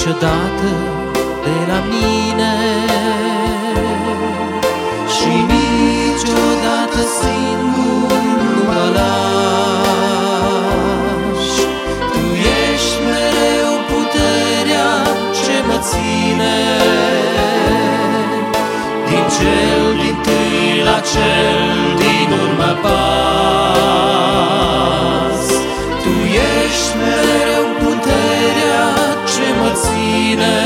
niciodată de la mine și niciodată singur nu mă lași. Tu ești mereu puterea ce mă ține, din cel dintâi la cel din urmă pas. Tu ești mereu puterea ce mă ține,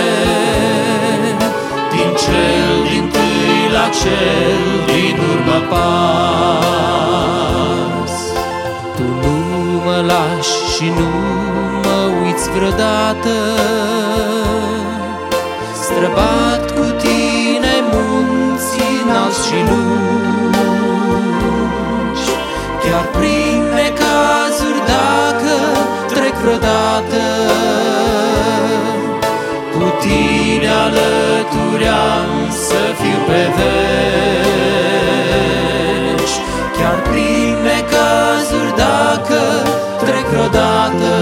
din cel dintâi la cel din urmă pas. Tu nu mă lași și nu mă uiți vreodată, străbat cu tine munții înalți și lungi, chiar prin necazuri dacă trec vreodată. Cu tine alături am să fiu pe veci, chiar prin necazuri dacă trec vreodată.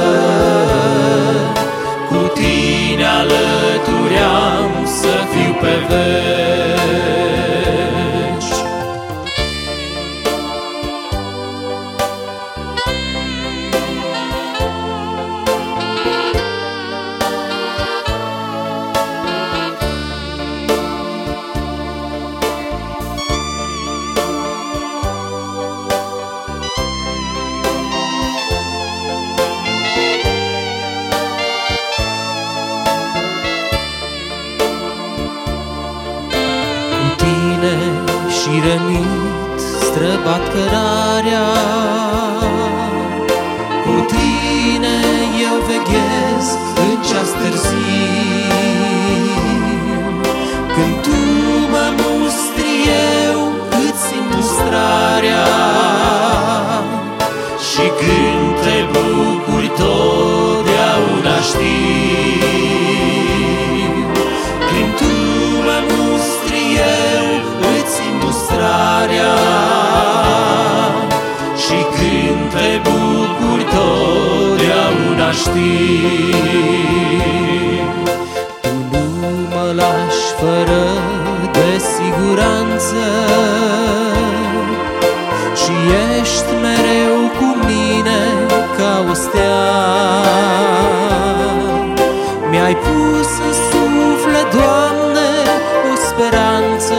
Cu tine alături am să fiu pe veci. Și rănit străbat cărarea, cu tine eu veghez în ceas târziu. Când tu mă mustri eu îți simt mustrarea, și când te bucuri totdeauna știu. Când tu mă mustri eu îți simt mustrarea, și când te bucuri totdeauna știu. Tu nu mă lași fără de siguranță și ești mereu cu mine ca o stea. Mi-ai pus în suflet, Doamne, o speranță,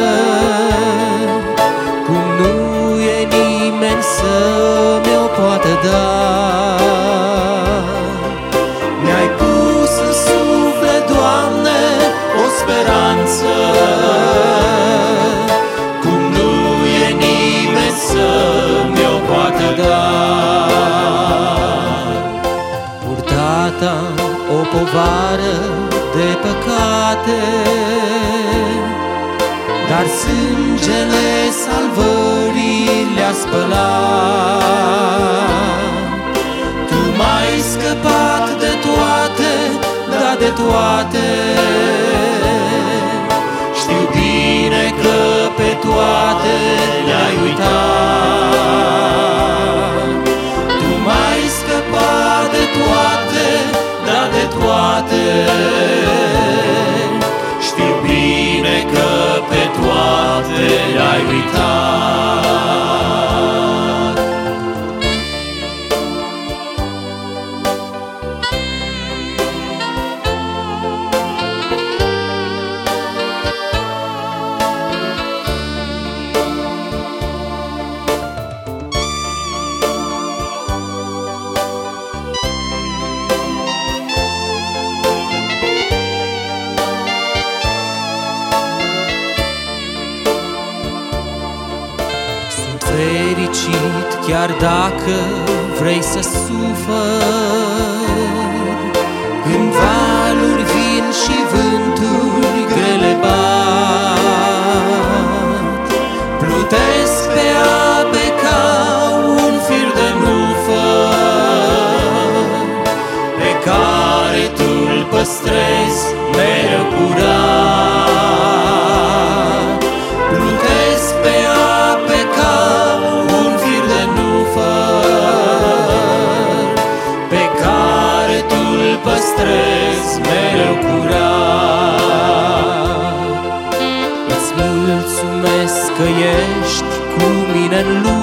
cum nu e nimeni să mi-o poată da. Mi-ai pus în suflet, Doamne, o speranță, cum nu e nimeni să mi-o poată da. Purtata o povară de păcate, dar sângele salvării le-a spălat. Tu m-ai scăpat de toate, da de toate. Știu bine că pe toate le-ai uitat. Tu m-ai scăpat de toate, da de toate. Știu bine că pe toate le-ai uitat. Fericit chiar dacă vrei să suferi, când valuri vin și vânturi grele bat. Plutesc pe ape ca un fir de nufă, pe care tu-l păstrezi mereu curat. Plutesc pe ape ca un fir de nufă, pe care tu-l păstrezi că ești cu mine în lume.